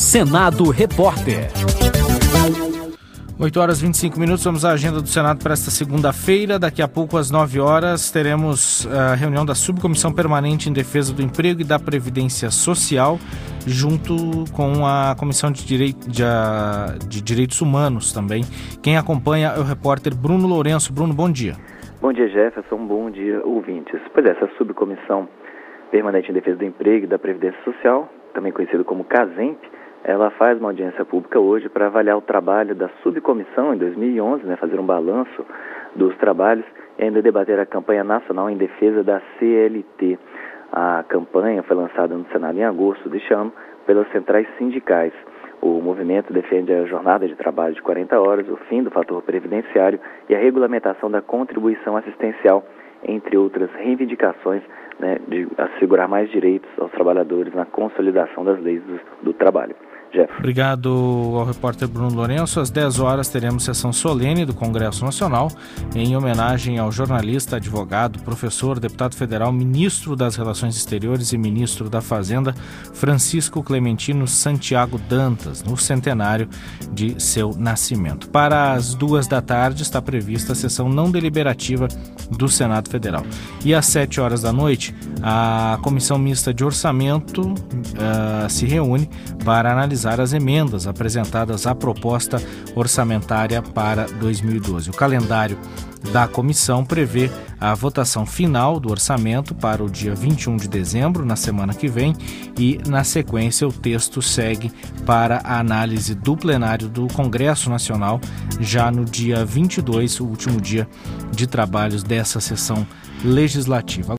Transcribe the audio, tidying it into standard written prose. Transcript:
Senado Repórter. 8h25, vamos à agenda do Senado para esta segunda-feira. Daqui a pouco, às 9h, teremos a reunião da Subcomissão Permanente em Defesa do Emprego e da Previdência Social, junto com a Comissão de Direitos Humanos também. Quem acompanha é o repórter Bruno Lourenço. Bruno, bom dia. Bom dia, Jefferson. Bom dia, ouvintes. Pois é, essa Subcomissão Permanente em Defesa do Emprego e da Previdência Social, também conhecido como CASEMP, ela faz uma audiência pública hoje para avaliar o trabalho da subcomissão em 2011, fazer um balanço dos trabalhos e ainda debater a campanha nacional em defesa da CLT. A campanha foi lançada no Senado em agosto deste ano pelas centrais sindicais. O movimento defende a jornada de trabalho de 40 horas, o fim do fator previdenciário e a regulamentação da contribuição assistencial, entre outras reivindicações, de assegurar mais direitos aos trabalhadores na consolidação das leis do trabalho. Jeff. Obrigado ao repórter Bruno Lourenço. Às 10h teremos sessão solene do Congresso Nacional em homenagem ao jornalista, advogado, professor, deputado federal, ministro das Relações Exteriores e ministro da Fazenda, Francisco Clementino Santiago Dantas, no centenário de seu nascimento. Para as 14h está prevista a sessão não deliberativa do Senado Federal. E às 19h, a Comissão Mista de Orçamento se reúne para analisar as emendas apresentadas à proposta orçamentária para 2012. O calendário da comissão prevê a votação final do orçamento para o dia 21 de dezembro, na semana que vem, e, na sequência, o texto segue para a análise do plenário do Congresso Nacional, já no dia 22, o último dia de trabalhos dessa sessão legislativa.